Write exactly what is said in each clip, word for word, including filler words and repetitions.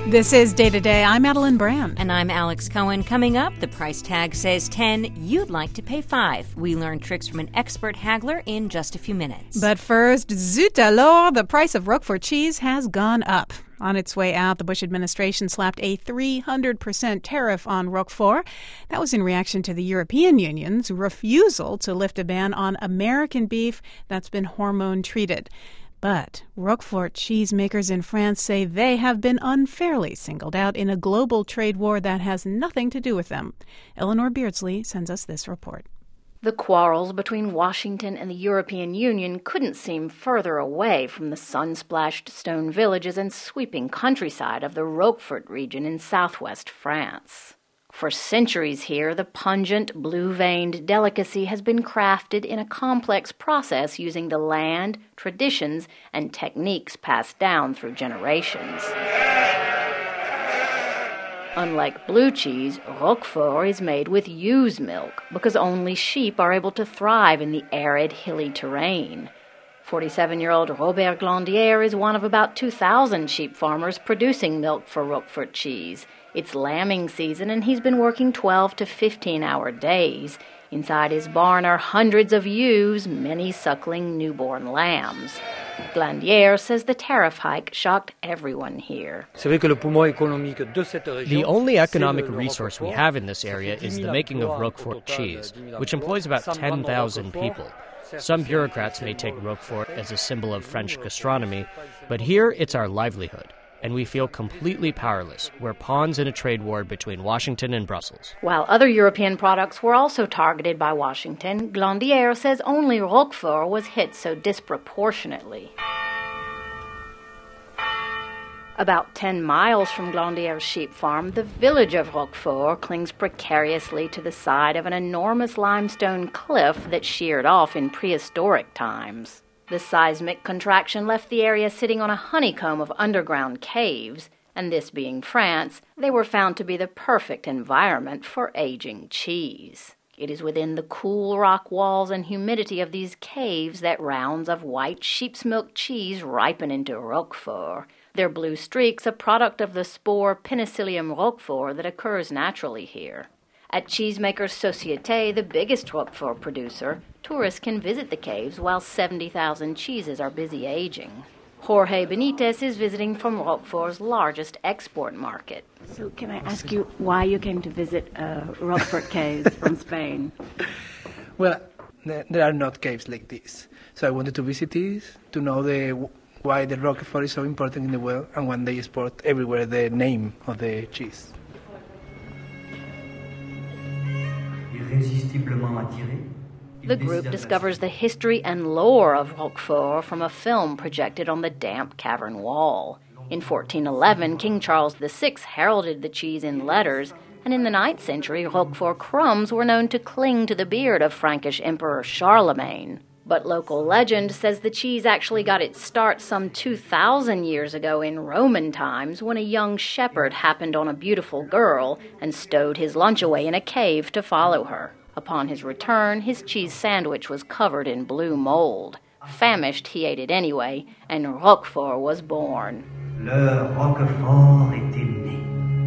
This is Day to Day. I'm Madeline Brand. And I'm Alex Cohen. Coming up, the price tag says ten, you'd like to pay five. We learn tricks from an expert haggler in just a few minutes. But first, zut alors, the price of Roquefort cheese has gone up. On its way out, the Bush administration slapped a three hundred percent tariff on Roquefort. That was in reaction to the European Union's refusal to lift a ban on American beef that's been hormone treated. But Roquefort cheesemakers in France say they have been unfairly singled out in a global trade war that has nothing to do with them. Eleanor Beardsley sends us this report. The quarrels between Washington and the European Union couldn't seem further away from the sun-splashed stone villages and sweeping countryside of the Roquefort region in southwest France. For centuries here, the pungent, blue-veined delicacy has been crafted in a complex process using the land, traditions, and techniques passed down through generations. Unlike blue cheese, Roquefort is made with ewe's milk because only sheep are able to thrive in the arid, hilly terrain. forty-seven-year-old Robert Glandier is one of about two thousand sheep farmers producing milk for Roquefort cheese. It's lambing season, and he's been working twelve to fifteen-hour days. Inside his barn are hundreds of ewes, many suckling newborn lambs. Glandier says the tariff hike shocked everyone here. The only economic resource we have in this area is the making of Roquefort cheese, which employs about ten thousand people. Some bureaucrats may take Roquefort as a symbol of French gastronomy, but here it's our livelihood. And we feel completely powerless. We're pawns in a trade war between Washington and Brussels. While other European products were also targeted by Washington, Glandier says only Roquefort was hit so disproportionately. About ten miles from Glandier's sheep farm, the village of Roquefort clings precariously to the side of an enormous limestone cliff that sheared off in prehistoric times. The seismic contraction left the area sitting on a honeycomb of underground caves, and this being France, they were found to be the perfect environment for aging cheese. It is within the cool rock walls and humidity of these caves that rounds of white sheep's milk cheese ripen into Roquefort. Their blue streaks a product of the spore Penicillium roquefort that occurs naturally here. At Cheesemakers Société, the biggest Roquefort producer, tourists can visit the caves while seventy thousand cheeses are busy aging. Jorge Benitez is visiting from Roquefort's largest export market. So can I ask you why you came to visit uh, Roquefort caves from Spain? Well, there are not caves like this. So I wanted to visit these to know the why the Roquefort is so important in the world and when they export everywhere the name of the cheese. The group discovers the history and lore of Roquefort from a film projected on the damp cavern wall. In fourteen eleven, King Charles the Sixth heralded the cheese in letters, and in the ninth century, Roquefort crumbs were known to cling to the beard of Frankish Emperor Charlemagne. But local legend says the cheese actually got its start some two thousand years ago in Roman times when a young shepherd happened on a beautiful girl and stowed his lunch away in a cave to follow her. Upon his return, his cheese sandwich was covered in blue mold. Famished, he ate it anyway, and Roquefort was born. Le Roquefort était né.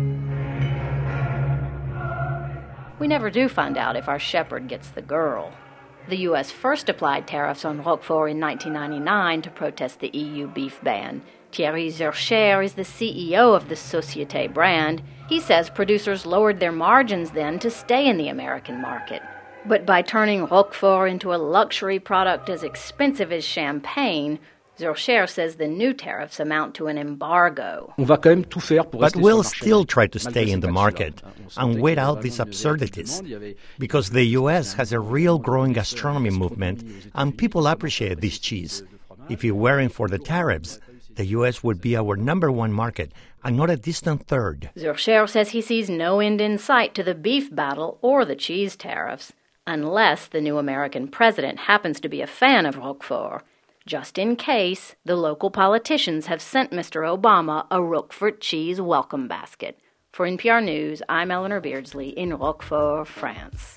We never do find out if our shepherd gets the girl. The U S first applied tariffs on Roquefort in nineteen ninety-nine to protest the E U beef ban. Thierry Zurcher is the C E O of the Société brand. He says producers lowered their margins then to stay in the American market. But by turning Roquefort into a luxury product as expensive as champagne, Zurcher says the new tariffs amount to an embargo. But we'll still try to stay in the market and wait out these absurdities, because the U S has a real growing gastronomy movement and people appreciate this cheese. If it weren't for the tariffs, the U S would be our number one market and not a distant third. Zurcher says he sees no end in sight to the beef battle or the cheese tariffs, unless the new American president happens to be a fan of Roquefort. Just in case, the local politicians have sent Mister Obama a Roquefort cheese welcome basket. For N P R News, I'm Eleanor Beardsley in Roquefort, France.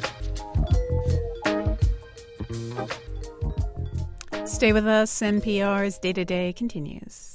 Stay with us. N P R's Day to Day continues.